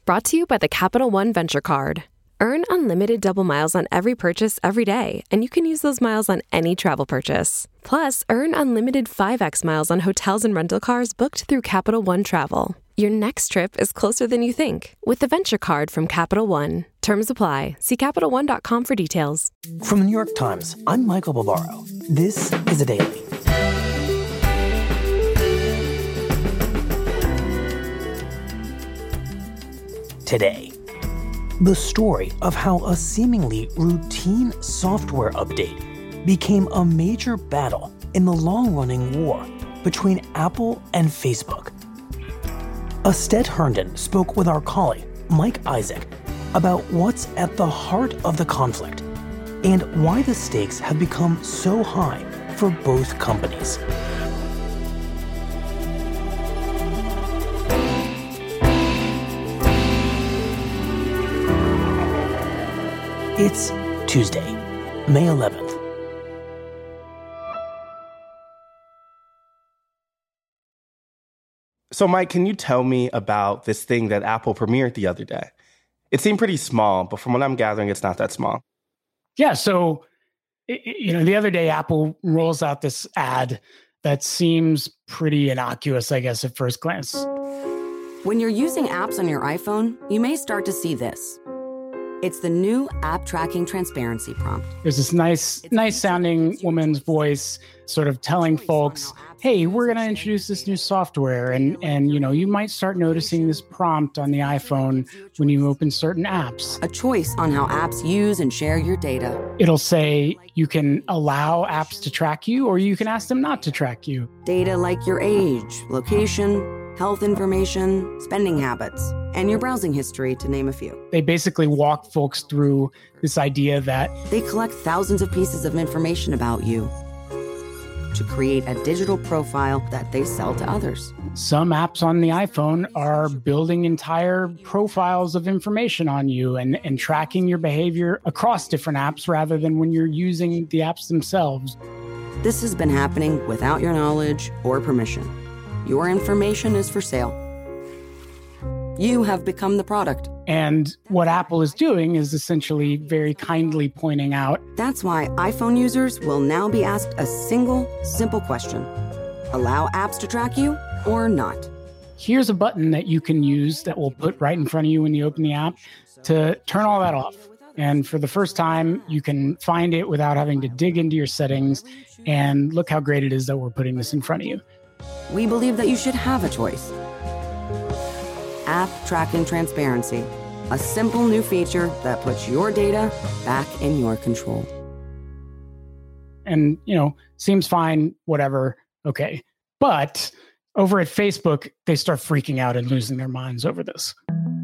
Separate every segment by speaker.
Speaker 1: Brought to you by the Capital One Venture Card. Earn unlimited double miles on every purchase every day, and you can use those miles on any travel purchase. Plus, earn unlimited 5x miles on hotels and rental cars booked through Capital One Travel. Your next trip is closer than you think with the Venture Card from Capital One. Terms apply. See CapitalOne.com for details.
Speaker 2: From the New York Times, I'm Michael Barbaro. This is A Daily. Today, the story of how a seemingly routine software update became a major battle in the long-running war between Apple and Facebook. Astet Herndon spoke with our colleague, Mike Isaac, about what's at the heart of the conflict and why the stakes have become so high for both companies. It's Tuesday, May 11th.
Speaker 3: So, Mike, can you tell me about this thing that Apple premiered the other day? It seemed pretty small, but from what I'm gathering, it's not that small.
Speaker 4: Yeah, so, the other day, Apple rolls out this ad that seems pretty innocuous, I guess, at first glance.
Speaker 5: When you're using apps on your iPhone, you may start to see this. It's the new app tracking transparency prompt.
Speaker 4: There's this nice sounding woman's voice sort of telling folks, hey, we're going to introduce this new software. And you might start noticing this prompt on the iPhone when you open certain apps.
Speaker 5: A choice on how apps use and share your data.
Speaker 4: It'll say you can allow apps to track you or you can ask them not to track you.
Speaker 5: Data like your age, location, health information, spending habits, and your browsing history, to name a few.
Speaker 4: They basically walk folks through this idea that
Speaker 5: they collect thousands of pieces of information about you to create a digital profile that they sell to others.
Speaker 4: Some apps on the iPhone are building entire profiles of information on you and tracking your behavior across different apps rather than when you're using the apps themselves.
Speaker 5: This has been happening without your knowledge or permission. Your information is for sale. You have become the product.
Speaker 4: And what Apple is doing is essentially very kindly pointing out.
Speaker 5: That's why iPhone users will now be asked a single, simple question. Allow apps to track you or not?
Speaker 4: Here's a button that you can use that will put right in front of you when you open the app to turn all that off. And for the first time, you can find it without having to dig into your settings. And look how great it is that we're putting this in front of you.
Speaker 5: We believe that you should have a choice. App tracking transparency, a simple new feature that puts your data back in your control.
Speaker 4: And, seems fine, whatever, okay. But over at Facebook, they start freaking out and losing their minds over this.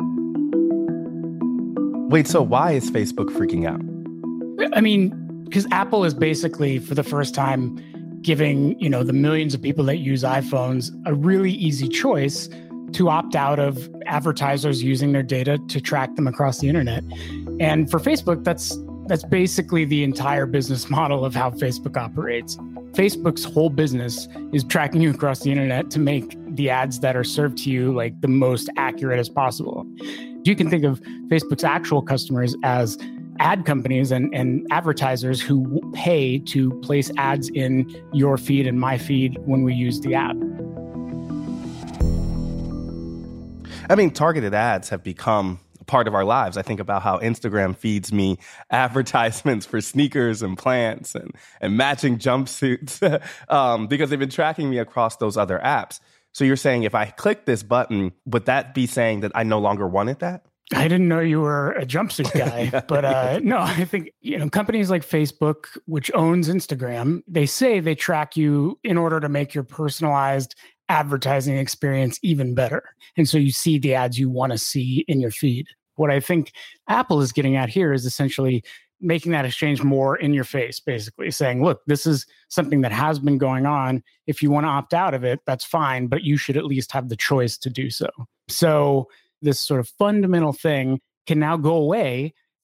Speaker 3: Wait, so why is Facebook freaking out?
Speaker 4: I mean, because Apple is basically, for the first time, giving, the millions of people that use iPhones a really easy choice to opt out of advertisers using their data to track them across the internet. And for Facebook, that's basically the entire business model of how Facebook operates. Facebook's whole business is tracking you across the internet to make the ads that are served to you like the most accurate as possible. You can think of Facebook's actual customers as ad companies and advertisers who pay to place ads in your feed and my feed when we use the app.
Speaker 3: I mean, targeted ads have become a part of our lives. I think about how Instagram feeds me advertisements for sneakers and plants and matching jumpsuits because they've been tracking me across those other apps. So you're saying if I click this button, would that be saying that I no longer wanted that?
Speaker 4: I didn't know you were a jumpsuit guy, yeah. But no, I think, companies like Facebook, which owns Instagram, they say they track you in order to make your personalized advertising experience even better. And so you see the ads you want to see in your feed. What I think Apple is getting at here is essentially making that exchange more in your face, basically saying, look, this is something that has been going on. If you want to opt out of it, that's fine, but you should at least have the choice to do so. So this sort of fundamental thing can now go away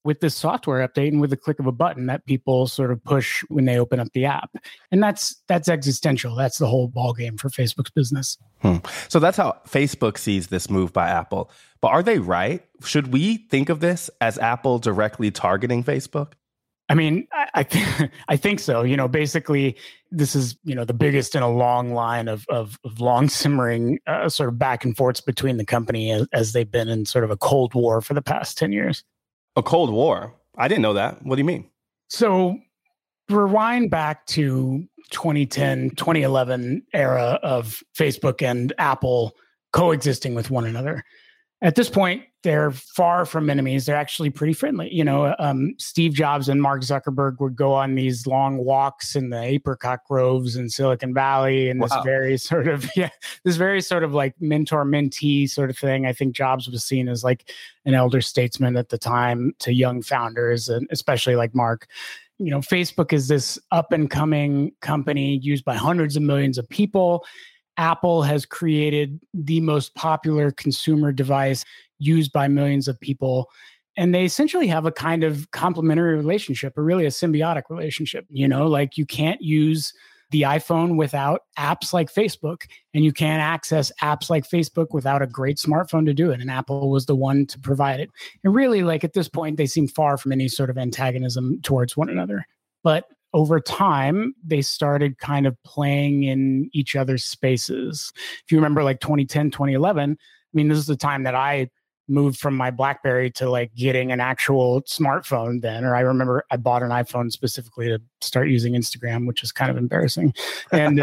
Speaker 4: with this software update and with the click of a button that people sort of push when they open up the app. And that's existential. That's the whole ballgame for Facebook's business.
Speaker 3: So that's how Facebook sees this move by Apple. But are they right? Should we think of this as Apple directly targeting Facebook?
Speaker 4: I mean, I think so. Basically, this is, the biggest in a long line of long simmering sort of back and forths between the company as they've been in sort of a Cold War for the past 10 years.
Speaker 3: A Cold War? I didn't know that. What do you mean?
Speaker 4: So rewind back to 2010, 2011 era of Facebook and Apple coexisting with one another. At this point, they're far from enemies. They're actually pretty friendly. Steve Jobs and Mark Zuckerberg would go on these long walks in the apricot groves in Silicon Valley, and this very sort of like mentor-mentee sort of thing. I think Jobs was seen as like an elder statesman at the time to young founders, and especially like Mark. Facebook is this up-and-coming company used by hundreds of millions of people. Apple has created the most popular consumer device used by millions of people. And they essentially have a kind of complementary relationship, or really a symbiotic relationship. Like you can't use the iPhone without apps like Facebook, and you can't access apps like Facebook without a great smartphone to do it. And Apple was the one to provide it. And really, like at this point, they seem far from any sort of antagonism towards one another. But over time, they started kind of playing in each other's spaces. If you remember like 2010, 2011, this is the time that I moved from my BlackBerry to like getting an actual smartphone then. Or I remember I bought an iPhone specifically to start using Instagram, which is kind of embarrassing. And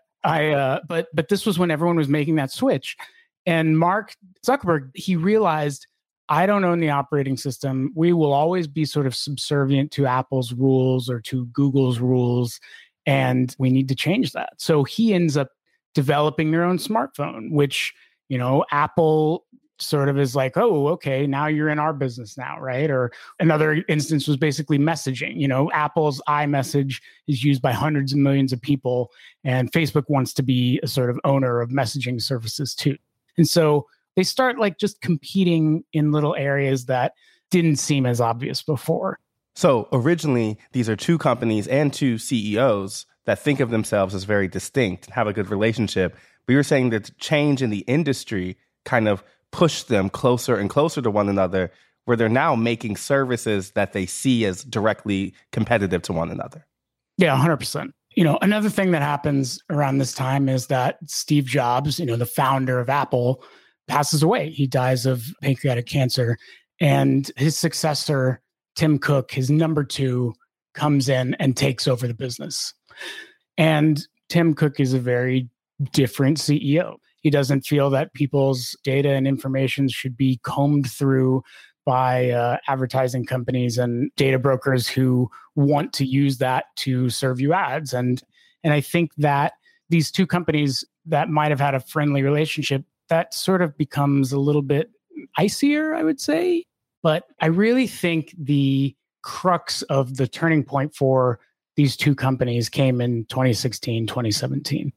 Speaker 4: but this was when everyone was making that switch. And Mark Zuckerberg, he realized, I don't own the operating system. We will always be sort of subservient to Apple's rules or to Google's rules, and we need to change that. So he ends up developing their own smartphone, which, Apple sort of is like, oh, okay, now you're in our business now, right? Or another instance was basically messaging. Apple's iMessage is used by hundreds of millions of people, and Facebook wants to be a sort of owner of messaging services too. And so they start like just competing in little areas that didn't seem as obvious before.
Speaker 3: So originally, these are two companies and two CEOs that think of themselves as very distinct and have a good relationship. But you're saying that change in the industry kind of pushed them closer and closer to one another, where they're now making services that they see as directly competitive to one another.
Speaker 4: Yeah, 100%. Another thing that happens around this time is that Steve Jobs, the founder of Apple, passes away. He dies of pancreatic cancer. And his successor, Tim Cook, his number two, comes in and takes over the business. And Tim Cook is a very different CEO. He doesn't feel that people's data and information should be combed through by advertising companies and data brokers who want to use that to serve you ads. And I think that these two companies that might have had a friendly relationship, that sort of becomes a little bit icier, I would say. But I really think the crux of the turning point for these two companies came in 2016, 2017.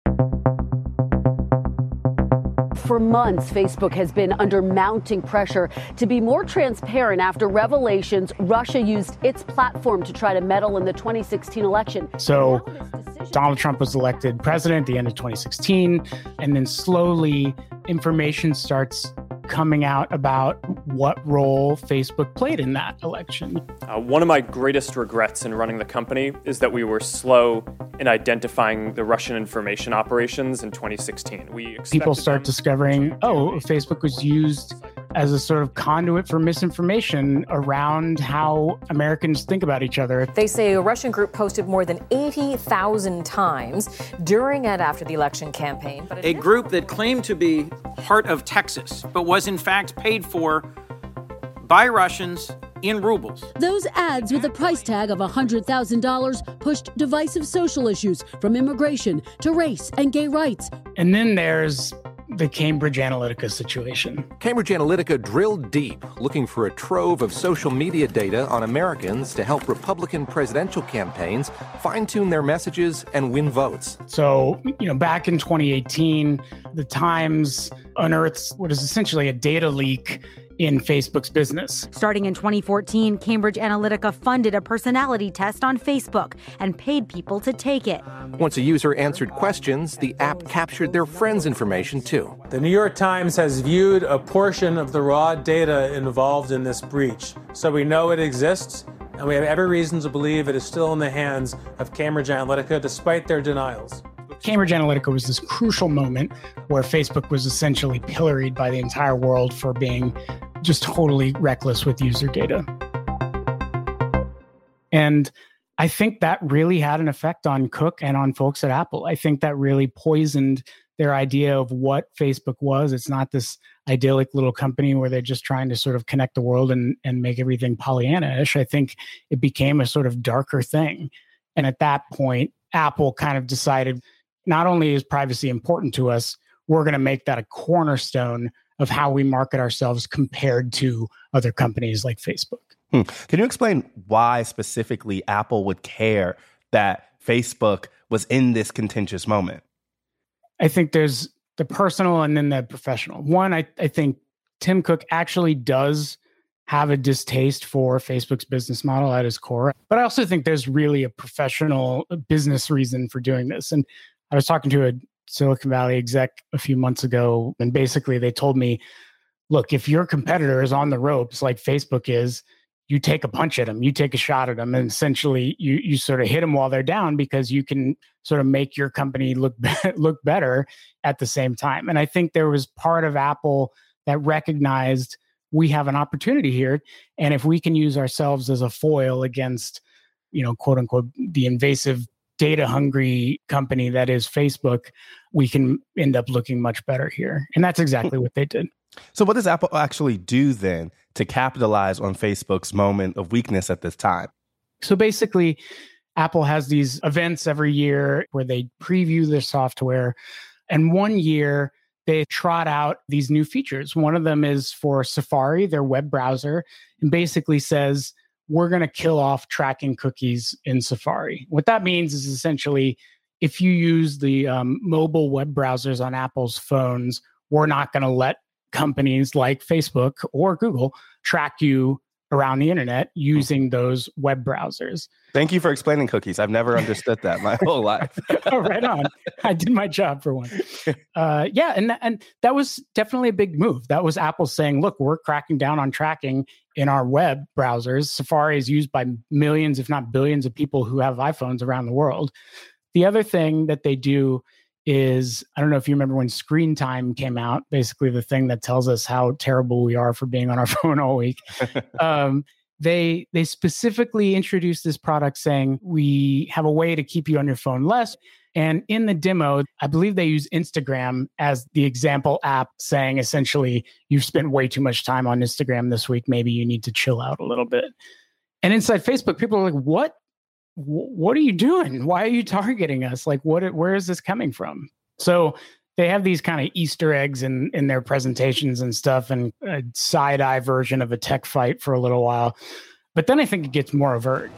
Speaker 6: For months, Facebook has been under mounting pressure to be more transparent after revelations Russia used its platform to try to meddle in the 2016 election.
Speaker 4: So Donald Trump was elected president at the end of 2016, and then slowly information starts coming out about what role Facebook played in that election.
Speaker 7: One of my greatest regrets in running the company is that we were slow in identifying the Russian information operations in 2016.
Speaker 4: People start discovering, Facebook was used as a sort of conduit for misinformation around how Americans think about each other.
Speaker 8: They say a Russian group posted more than 80,000 times during and after the election campaign. But
Speaker 9: a group that claimed to be Heart of Texas, but was in fact paid for by Russians in rubles.
Speaker 10: Those ads with a price tag of $100,000 pushed divisive social issues from immigration to race and gay rights.
Speaker 4: And then there's the Cambridge Analytica situation.
Speaker 11: Cambridge Analytica drilled deep, looking for a trove of social media data on Americans to help Republican presidential campaigns fine-tune their messages and win votes.
Speaker 4: So, back in 2018, the Times unearths what is essentially a data leak in Facebook's business.
Speaker 12: Starting in 2014, Cambridge Analytica funded a personality test on Facebook and paid people to take it.
Speaker 11: Once a user answered questions, the app captured their friends' information too.
Speaker 13: The New York Times has viewed a portion of the raw data involved in this breach, so we know it exists, and we have every reason to believe it is still in the hands of Cambridge Analytica, despite their denials.
Speaker 4: Cambridge Analytica was this crucial moment where Facebook was essentially pilloried by the entire world for being just totally reckless with user data. And I think that really had an effect on Cook and on folks at Apple. I think that really poisoned their idea of what Facebook was. It's not this idyllic little company where they're just trying to sort of connect the world and make everything Pollyanna-ish. I think it became a sort of darker thing. And at that point, Apple kind of decided, not only is privacy important to us, we're going to make that a cornerstone of how we market ourselves compared to other companies like Facebook.
Speaker 3: Can you explain why specifically Apple would care that Facebook was in this contentious moment?
Speaker 4: I think there's the personal and then the professional. One, I think Tim Cook actually does have a distaste for Facebook's business model at his core. But I also think there's really a professional business reason for doing this. And I was talking to a Silicon Valley exec a few months ago, and basically they told me, look, if your competitor is on the ropes like Facebook is, you take a punch at them, you take a shot at them, and essentially you sort of hit them while they're down because you can sort of make your company look better at the same time. And I think there was part of Apple that recognized we have an opportunity here, and if we can use ourselves as a foil against, quote unquote, the invasive data-hungry company that is Facebook, we can end up looking much better here. And that's exactly what they did.
Speaker 3: So what does Apple actually do then to capitalize on Facebook's moment of weakness at this time?
Speaker 4: So basically, Apple has these events every year where they preview their software. And one year, they trot out these new features. One of them is for Safari, their web browser, and basically says, we're going to kill off tracking cookies in Safari. What that means is essentially, if you use the mobile web browsers on Apple's phones, we're not going to let companies like Facebook or Google track you around the internet using those web browsers.
Speaker 3: Thank you for explaining cookies. I've never understood that my whole life.
Speaker 4: Oh, right on. I did my job for one. And that was definitely a big move. That was Apple saying, look, we're cracking down on tracking in our web browsers. Safari is used by millions, if not billions of people who have iPhones around the world. The other thing that they do is, I don't know if you remember when Screen Time came out, basically the thing that tells us how terrible we are for being on our phone all week. They specifically introduced this product saying, we have a way to keep you on your phone less. And in the demo, I believe they use Instagram as the example app, saying essentially, you've spent way too much time on Instagram this week. Maybe you need to chill out a little bit. And inside Facebook, people are like, what are you doing? Why are you targeting us? Like, where is this coming from? So they have these kind of Easter eggs in their presentations and stuff, and a side-eye version of a tech fight for a little while. But then I think it gets more overt.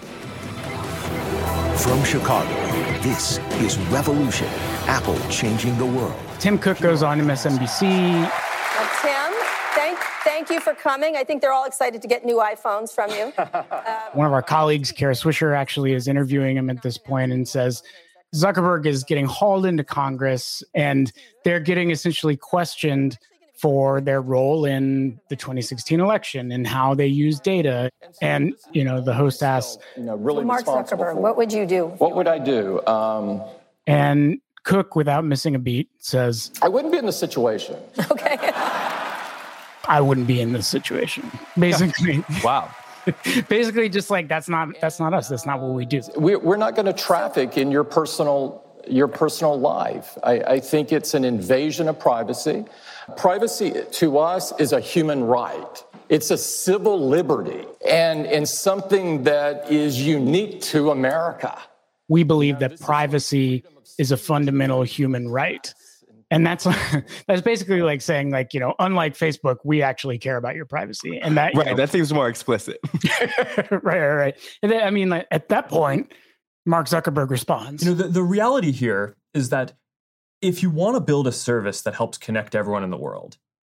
Speaker 14: From Chicago, this is Revolution, Apple changing the world.
Speaker 4: Tim Cook goes on MSNBC.
Speaker 15: Tim, thank you for coming. I think they're all excited to get new iPhones from you.
Speaker 4: One of our colleagues, Kara Swisher, actually is interviewing him at this point and says, Zuckerberg is getting hauled into Congress and they're getting essentially questioned for their role in the 2016 election and how they use data. And, the host asks,
Speaker 15: really Mark Zuckerberg, what would you do?
Speaker 16: What would I do?
Speaker 4: And Cook, without missing a beat, says,
Speaker 16: I wouldn't be in this situation.
Speaker 15: Okay.
Speaker 4: I wouldn't be in this situation. Basically.
Speaker 3: Wow.
Speaker 4: Basically, just like, that's not us. That's not what we do.
Speaker 16: We're not going to traffic in your personal life. I think it's an invasion of privacy. Privacy to us is a human right. It's a civil liberty and something that is unique to America.
Speaker 4: We believe that privacy is a fundamental human right. And that's basically like saying, like, unlike Facebook, we actually care about your privacy. And that
Speaker 3: that seems more explicit.
Speaker 4: Right. And then, at that point, Mark Zuckerberg responds.
Speaker 17: The reality here is that if you want to build a service that helps connect everyone in the world,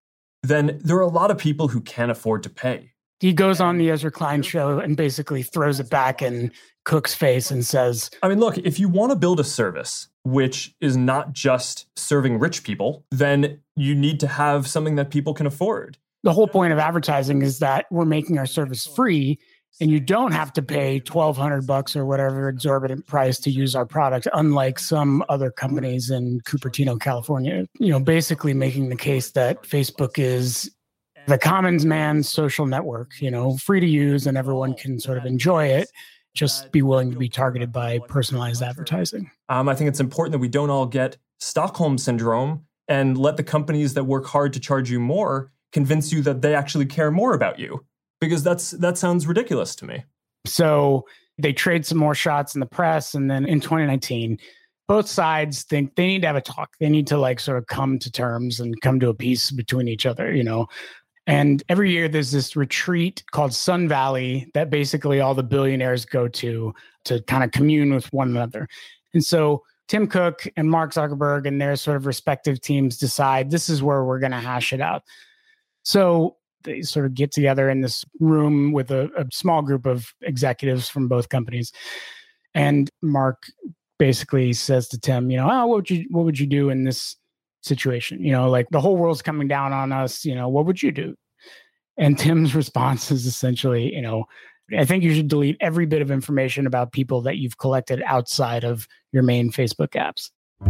Speaker 17: then there are a lot of people who can't afford to pay.
Speaker 4: He goes on the Ezra Klein show and basically throws it back in Cook's face and says,
Speaker 17: I mean, look, if you want to build a service which is not just serving rich people, then you need to have something that people can afford.
Speaker 4: The whole point of advertising is that we're making our service free and you don't have to pay $1,200 or whatever exorbitant price to use our product, unlike some other companies in Cupertino, California. Basically making the case that Facebook is the commons man's social network, free to use and everyone can sort of enjoy it. Just be willing to be targeted by personalized advertising.
Speaker 17: I think it's important that we don't all get Stockholm syndrome and let the companies that work hard to charge you more convince you that they actually care more about you, because that sounds ridiculous to me.
Speaker 4: So they trade some more shots in the press. And then in 2019, both sides think they need to have a talk. They need to sort of come to terms and come to a peace between each other, And every year there's this retreat called Sun Valley that basically all the billionaires go to kind of commune with one another. And so Tim Cook and Mark Zuckerberg and their sort of respective teams decide this is where we're going to hash it out. So they sort of get together in this room with a small group of executives from both companies. And Mark basically says to Tim, what would you do in this situation? The whole world's coming down on us, what would you do? And Tim's response is essentially, I think you should delete every bit of information about people that you've collected outside of your main Facebook apps.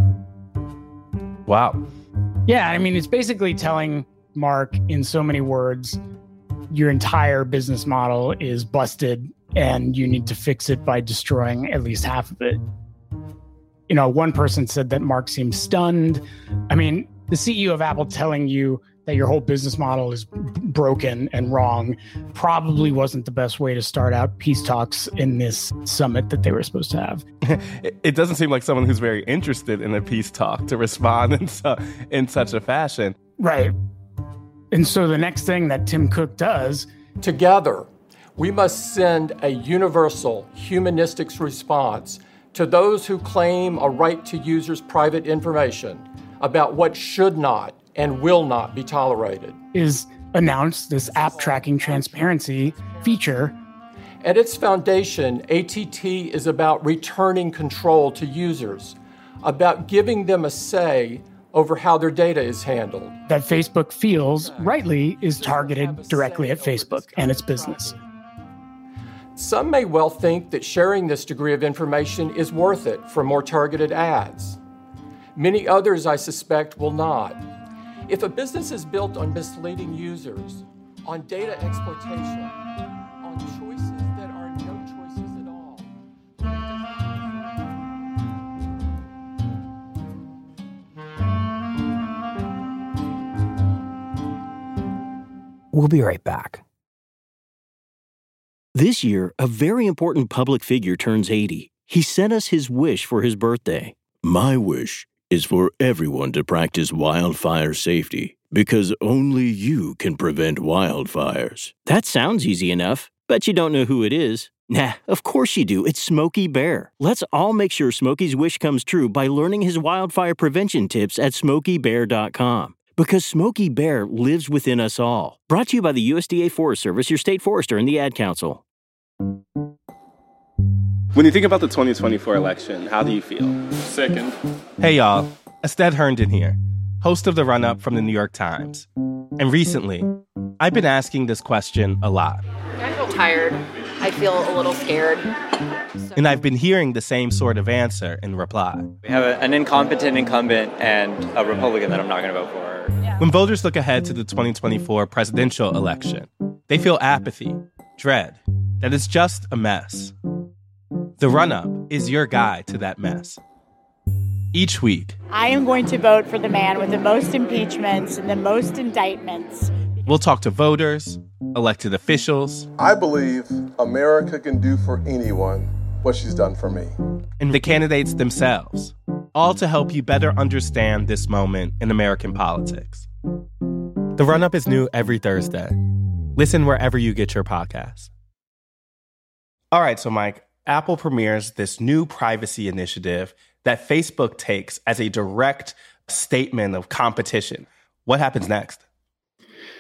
Speaker 3: Wow.
Speaker 4: Yeah, I mean, it's basically telling Mark in so many words, your entire business model is busted and you need to fix it by destroying at least half of it. One person said that Mark seemed stunned. I mean, the CEO of Apple telling you that your whole business model is broken and wrong probably wasn't the best way to start out peace talks in this summit that they were supposed to have.
Speaker 3: It doesn't seem like someone who's very interested in a peace talk to respond in such a fashion.
Speaker 4: Right. And so the next thing that Tim Cook does...
Speaker 16: Together, we must send a universal humanistic response to those who claim a right to users' private information about what should not and will not be tolerated.
Speaker 4: Is announced this app tracking transparency feature.
Speaker 16: At its foundation, ATT is about returning control to users, about giving them a say over how their data is handled.
Speaker 4: That Facebook feels, rightly, is targeted directly at Facebook and its business.
Speaker 16: Some may well think that sharing this degree of information is worth it for more targeted ads. Many others, I suspect, will not. If a business is built on misleading users, on data exploitation, on choices that are no choices at all.
Speaker 2: We'll be right back.
Speaker 18: This year, a very important public figure turns 80. He sent us his wish for his birthday. My wish is for everyone to practice wildfire safety, because only you can prevent wildfires. That sounds easy enough, but you don't know who it is. Nah, of course you do. It's Smokey Bear. Let's all make sure Smokey's wish comes true by learning his wildfire prevention tips at SmokeyBear.com. Because Smokey Bear lives within us all. Brought to you by the USDA Forest Service, your state forester, and the Ad Council.
Speaker 3: When you think about the 2024 election, how do you feel?
Speaker 7: Sickened.
Speaker 3: Hey, y'all. Estelle Herndon here, host of The Run-Up from the New York Times. And recently, I've been asking this question a lot.
Speaker 19: I feel tired. I feel a little scared.
Speaker 3: And I've been hearing the same sort of answer in reply.
Speaker 20: We have an incompetent incumbent and a Republican that I'm not going to vote for.
Speaker 3: When voters look ahead to the 2024 presidential election, they feel apathy, dread, that it's just a mess. The Run-Up is your guide to that mess. Each week,
Speaker 21: I am going to vote for the man with the most impeachments and the most indictments.
Speaker 3: We'll talk to voters, elected officials.
Speaker 22: I believe America can do for anyone what she's done for me.
Speaker 3: And the candidates themselves, all to help you better understand this moment in American politics. The Run-Up is new every Thursday. Listen wherever you get your podcasts. All right, so Mike, Apple premieres this new privacy initiative that Facebook takes as a direct statement of competition. What happens next?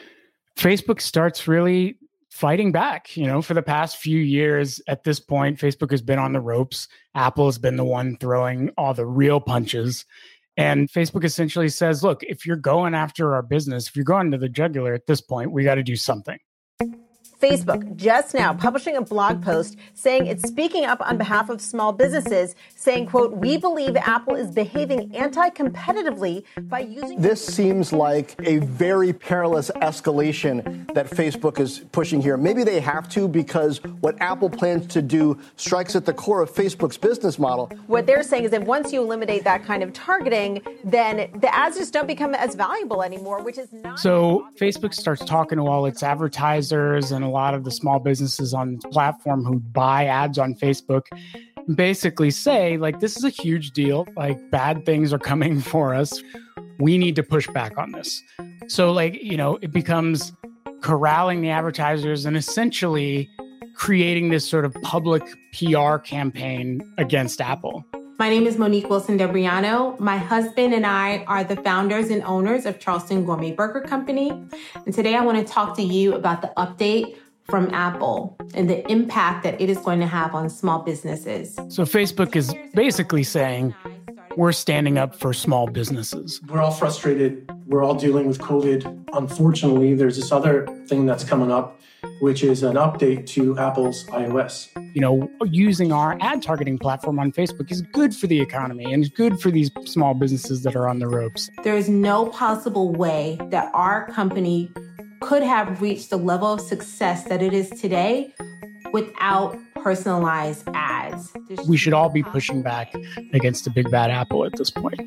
Speaker 4: Facebook starts really fighting back. For the past few years at this point, Facebook has been on the ropes. Apple has been the one throwing all the real punches. And Facebook essentially says, look, if you're going after our business, if you're going to the jugular at this point, we got to do something.
Speaker 1: Facebook just now publishing a blog post saying it's speaking up on behalf of small businesses, saying, quote, we believe Apple is behaving anti-competitively by using...
Speaker 5: This seems like a very perilous escalation that Facebook is pushing here. Maybe they have to, because what Apple plans to do strikes at the core of Facebook's business model.
Speaker 1: What they're saying is that once you eliminate that kind of targeting, then the ads just don't become as valuable anymore, which is not...
Speaker 4: So Facebook starts talking to all its advertisers and a lot of the small businesses on the platform who buy ads on Facebook, basically say, like, this is a huge deal. Like, bad things are coming for us. We need to push back on this. So, it becomes corralling the advertisers and essentially creating this sort of public PR campaign against Apple.
Speaker 23: My name is Monique Wilson-Debriano. My husband and I are the founders and owners of Charleston Gourmet Burger Company. And today I want to talk to you about the update from Apple and the impact that it is going to have on small businesses.
Speaker 4: So Facebook is basically saying, we're standing up for small businesses.
Speaker 24: We're all frustrated. We're all dealing with COVID. Unfortunately, there's this other thing that's coming up, which is an update to Apple's iOS.
Speaker 4: Using our ad targeting platform on Facebook is good for the economy and is good for these small businesses that are on the ropes.
Speaker 23: There is no possible way that our company could have reached the level of success that it is today without personalized ads.
Speaker 4: We should all be pushing back against the big bad Apple at this point.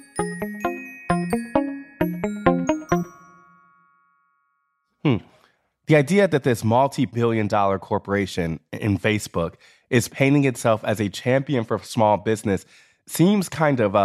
Speaker 3: The idea that this multi-billion-dollar corporation in Facebook is painting itself as a champion for small business seems kind of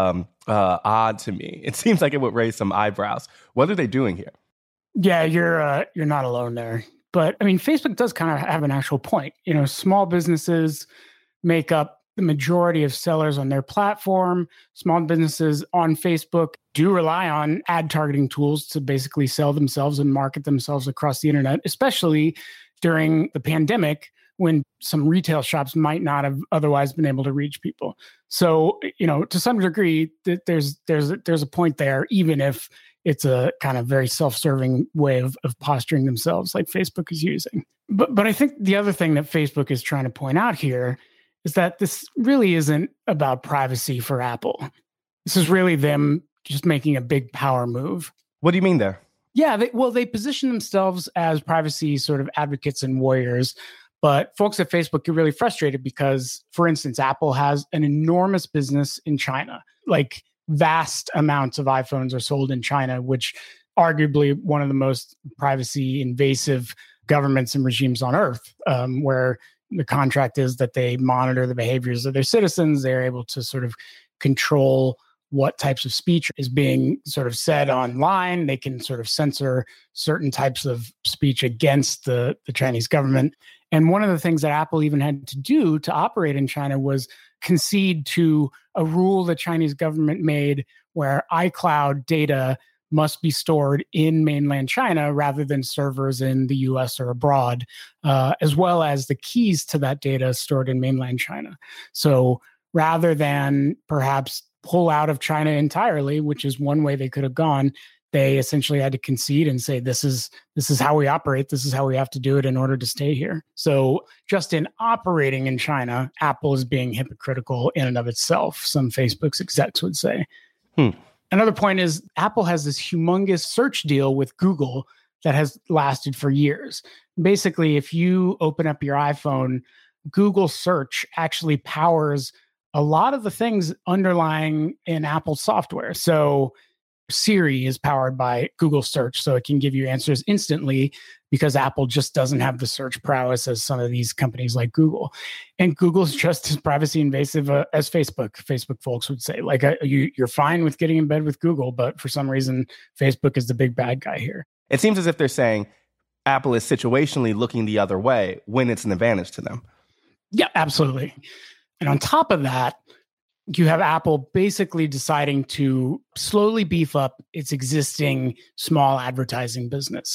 Speaker 3: odd to me. It seems like it would raise some eyebrows. What are they doing here?
Speaker 4: Yeah, you're not alone there. But I mean, Facebook does kind of have an actual point. Small businesses make up the majority of sellers on their platform. Small businesses on Facebook do rely on ad targeting tools to basically sell themselves and market themselves across the internet, especially during the pandemic when some retail shops might not have otherwise been able to reach people. So, to some degree, there's a point there, even if it's a kind of very self-serving way of posturing themselves like Facebook is using. But I think the other thing that Facebook is trying to point out here is that this really isn't about privacy for Apple. This is really them just making a big power move.
Speaker 3: What do you mean there?
Speaker 4: Yeah, they position themselves as privacy sort of advocates and warriors. But folks at Facebook get really frustrated because, for instance, Apple has an enormous business in China. Like, vast amounts of iPhones are sold in China, which arguably one of the most privacy invasive governments and regimes on earth, where the contract is that they monitor the behaviors of their citizens. They're able to sort of control what types of speech is being sort of said online. They can sort of censor certain types of speech against the Chinese government. And one of the things that Apple even had to do to operate in China was concede to a rule the Chinese government made where iCloud data must be stored in mainland China rather than servers in the US or abroad, as well as the keys to that data stored in mainland China. So rather than perhaps pull out of China entirely, which is one way they could have gone, they essentially had to concede and say, this is how we operate. This is how we have to do it in order to stay here. So just in operating in China, Apple is being hypocritical in and of itself, some Facebook's execs would say. Another point is Apple has this humongous search deal with Google that has lasted for years. Basically, if you open up your iPhone, Google search actually powers a lot of the things underlying in Apple software. So Siri is powered by Google search, so it can give you answers instantly because Apple just doesn't have the search prowess as some of these companies like Google. And Google's just as privacy invasive as Facebook. Facebook folks would say, like, you're fine with getting in bed with Google, but for some reason, Facebook is the big bad guy here.
Speaker 3: It seems as if they're saying Apple is situationally looking the other way when it's an advantage to them.
Speaker 4: Yeah, absolutely. And on top of that, you have Apple basically deciding to slowly beef up its existing small advertising business.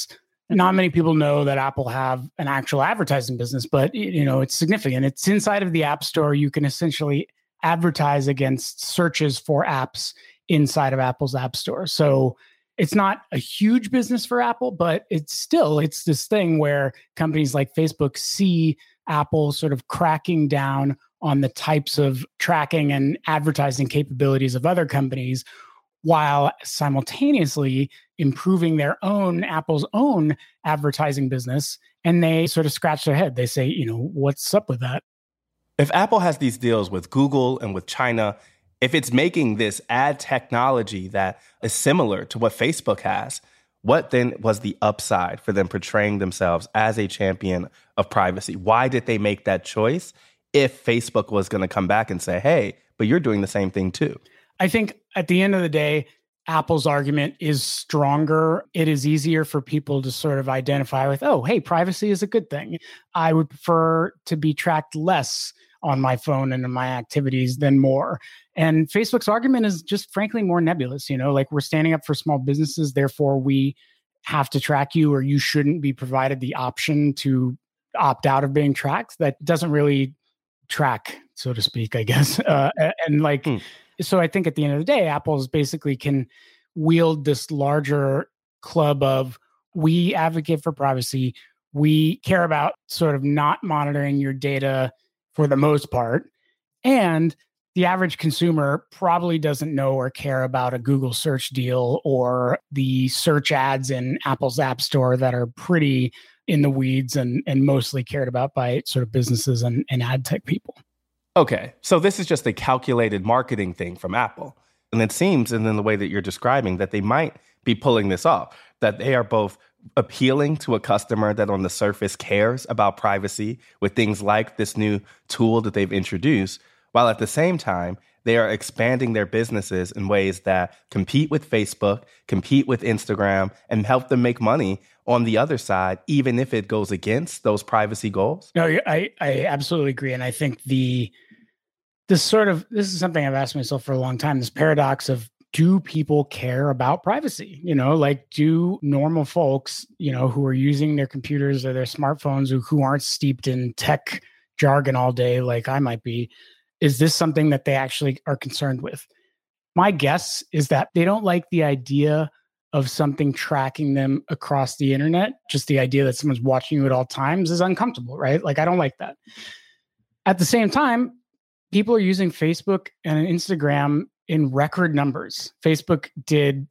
Speaker 4: Not many people know that Apple have an actual advertising business, but it's significant. It's inside of the App Store. You can essentially advertise against searches for apps inside of Apple's App Store. So it's not a huge business for Apple, but it's this thing where companies like Facebook see Apple sort of cracking down on the types of tracking and advertising capabilities of other companies, while simultaneously improving Apple's own advertising business. And they sort of scratch their head. They say, what's up with that?
Speaker 3: If Apple has these deals with Google and with China, if it's making this ad technology that is similar to what Facebook has, what then was the upside for them portraying themselves as a champion of privacy? Why did they make that choice if Facebook was going to come back and say, hey, but you're doing the same thing too?
Speaker 4: I think at the end of the day, Apple's argument is stronger. It is easier for people to sort of identify with, oh, hey, privacy is a good thing. I would prefer to be tracked less on my phone and in my activities than more. And Facebook's argument is just frankly more nebulous. Like, we're standing up for small businesses, therefore we have to track you, or you shouldn't be provided the option to opt out of being tracked. That doesn't really track, so to speak, I guess. So I think at the end of the day, Apple's basically can wield this larger club of, we advocate for privacy. We care about sort of not monitoring your data for the most part. And the average consumer probably doesn't know or care about a Google search deal or the search ads in Apple's App Store that are pretty in the weeds and mostly cared about by sort of businesses and ad tech people.
Speaker 3: Okay, so this is just a calculated marketing thing from Apple. And it seems, and in the way that you're describing, that they might be pulling this off, that they are both appealing to a customer that on the surface cares about privacy with things like this new tool that they've introduced, while at the same time, they are expanding their businesses in ways that compete with Facebook, compete with Instagram, and help them make money on the other side, even if it goes against those privacy goals?
Speaker 4: No, I absolutely agree. And I think this is something I've asked myself for a long time, this paradox of, do people care about privacy? Do normal folks, who are using their computers or their smartphones, who aren't steeped in tech jargon all day like I might be, is this something that they actually are concerned with? My guess is that they don't like the idea of something tracking them across the internet. Just the idea that someone's watching you at all times is uncomfortable, right? Like, I don't like that. At the same time, people are using Facebook and Instagram in record numbers. Facebook did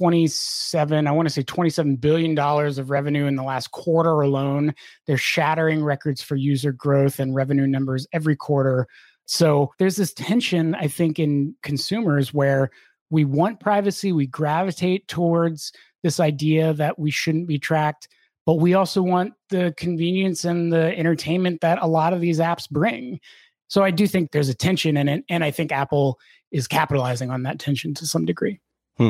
Speaker 4: $27 billion of revenue in the last quarter alone. They're shattering records for user growth and revenue numbers every quarter. So there's this tension, I think, in consumers where we want privacy. We gravitate towards this idea that we shouldn't be tracked, but we also want the convenience and the entertainment that a lot of these apps bring. So I do think there's a tension in it, and I think Apple is capitalizing on that tension to some degree.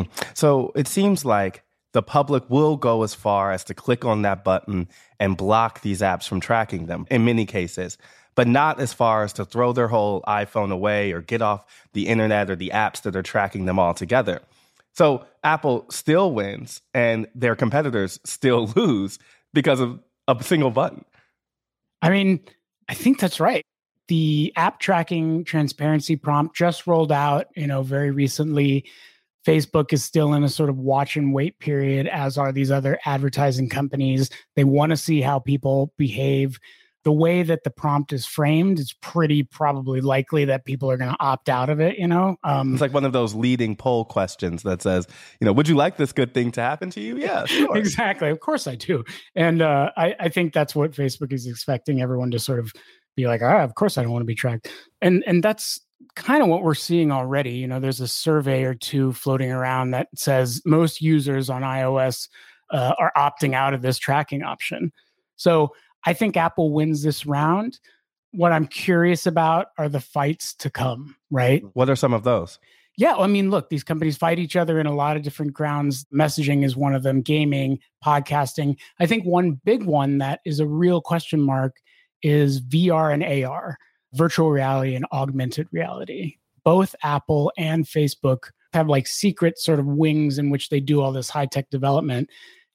Speaker 3: So it seems like the public will go as far as to click on that button and block these apps from tracking them in many cases, but not as far as to throw their whole iPhone away or get off the internet or the apps that are tracking them altogether. So Apple still wins and their competitors still lose because of a single button.
Speaker 4: I mean, I think that's right. The app tracking transparency prompt just rolled out, very recently. Facebook is still in a sort of watch and wait period, as are these other advertising companies. They want to see how people behave. The way that the prompt is framed, it's pretty probably likely that people are going to opt out of it, It's
Speaker 3: like one of those leading poll questions that says, would you like this good thing to happen to you? Yeah, sure.
Speaker 4: Exactly. Of course I do. And I think that's what Facebook is expecting everyone to sort of be like, of course I don't want to be tracked. And that's kind of what we're seeing already. There's a survey or two floating around that says most users on iOS are opting out of this tracking option. So I think Apple wins this round. What I'm curious about are the fights to come, right?
Speaker 3: What are some of those?
Speaker 4: Yeah, I mean, look, these companies fight each other in a lot of different grounds. Messaging is one of them, gaming, podcasting. I think one big one that is a real question mark is VR and AR, virtual reality and augmented reality. Both Apple and Facebook have like secret sort of wings in which they do all this high-tech development.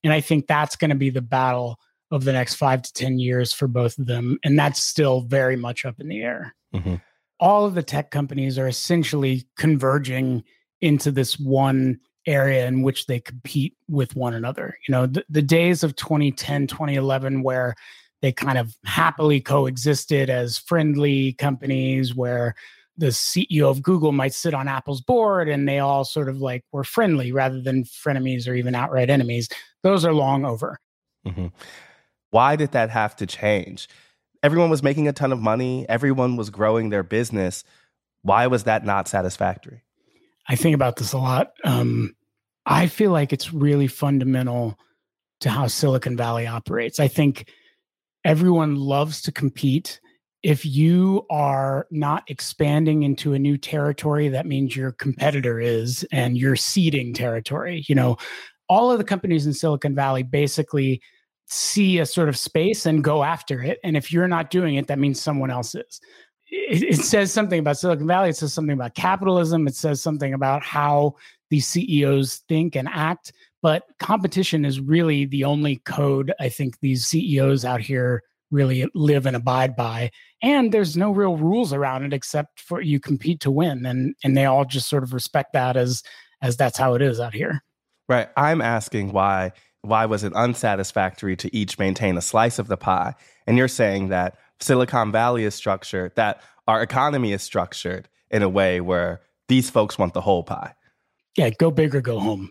Speaker 4: And I think that's going to be the battle of the next 5 to 10 years for both of them. And that's still very much up in the air.
Speaker 3: Mm-hmm.
Speaker 4: All of the tech companies are essentially converging into this one area in which they compete with one another. You know, the days of 2010, 2011, where they kind of happily coexisted as friendly companies, where the CEO of Google might sit on Apple's board and they all sort of like were friendly rather than frenemies or even outright enemies. Those are long over.
Speaker 3: Mm-hmm. Why did that have to change? Everyone was making a ton of money. Everyone was growing their business. Why was that not satisfactory?
Speaker 4: I think about this a lot. I feel like it's really fundamental to how Silicon Valley operates. I think everyone loves to compete. If you are not expanding into a new territory, that means your competitor is, and you're ceding territory. You know, all of the companies in Silicon Valley basically see a sort of space and go after it. And if you're not doing it, that means someone else is. It says something about Silicon Valley. It says something about capitalism. It says something about how these CEOs think and act. But competition is really the only code I think these CEOs out here really live and abide by. And there's no real rules around it except for you compete to win. And they all just sort of respect that as that's how it is out here.
Speaker 3: Right. I'm asking why was it unsatisfactory to each maintain a slice of the pie? And you're saying that Silicon Valley is structured, that our economy is structured in a way where these folks want the whole pie.
Speaker 4: Yeah, go big or go home.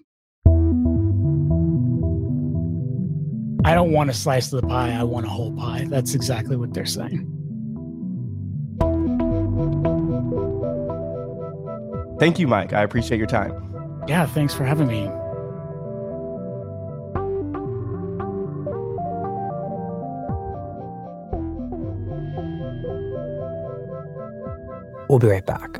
Speaker 4: I don't want a slice of the pie. I want a whole pie. That's exactly what they're saying.
Speaker 3: Thank you, Mike. I appreciate your time.
Speaker 4: Yeah, thanks for having me.
Speaker 2: We'll be right back.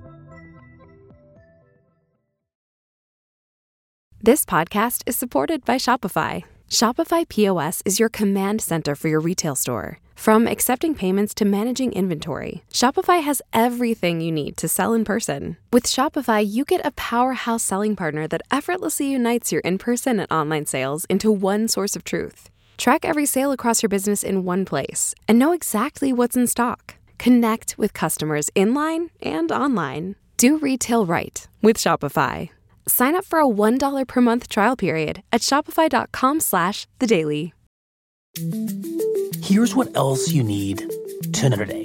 Speaker 6: This podcast is supported by Shopify. Shopify POS is your command center for your retail store. From accepting payments to managing inventory, Shopify has everything you need to sell in person. With Shopify, you get a powerhouse selling partner that effortlessly unites your in-person and online sales into one source of truth. Track every sale across your business in one place and know exactly what's in stock. Connect with customers in-line and online. Do retail right with Shopify. Sign up for a $1 per month trial period at shopify.com/thedaily.
Speaker 2: Here's what else you need to know today.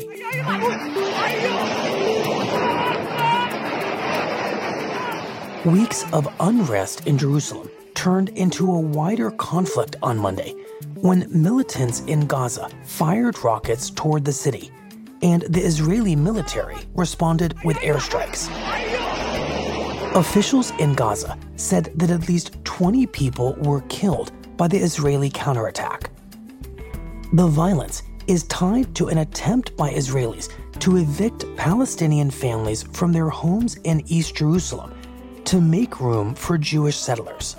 Speaker 2: Weeks of unrest in Jerusalem turned into a wider conflict on Monday when militants in Gaza fired rockets toward the city, and the Israeli military responded with airstrikes. Officials in Gaza said that at least 20 people were killed by the Israeli counterattack. The violence is tied to an attempt by Israelis to evict Palestinian families from their homes in East Jerusalem to make room for Jewish settlers.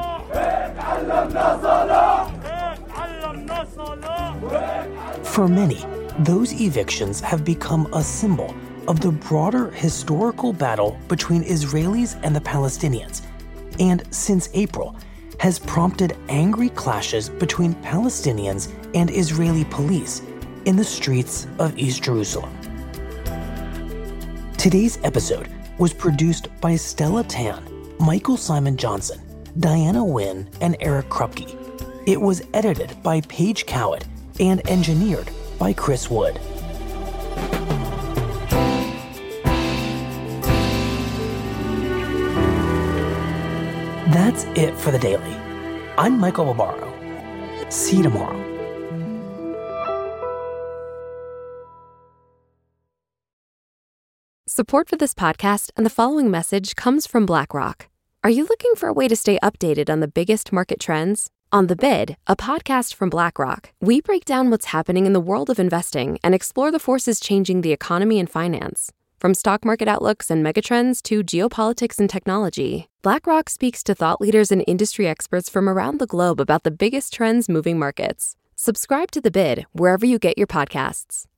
Speaker 2: For many, those evictions have become a symbol of the broader historical battle between Israelis and the Palestinians, and since April, has prompted angry clashes between Palestinians and Israeli police in the streets of East Jerusalem. Today's episode was produced by Stella Tan, Michael Simon Johnson, Diana Nguyen, and Eric Krupke. It was edited by Paige Cowett and engineered by Chris Wood. That's it for The Daily. I'm Michael Barbaro. See you tomorrow.
Speaker 6: Support for this podcast and the following message comes from BlackRock. Are you looking for a way to stay updated on the biggest market trends? On The Bid, a podcast from BlackRock, we break down what's happening in the world of investing and explore the forces changing the economy and finance. From stock market outlooks and megatrends to geopolitics and technology, BlackRock speaks to thought leaders and industry experts from around the globe about the biggest trends moving markets. Subscribe to The Bid wherever you get your podcasts.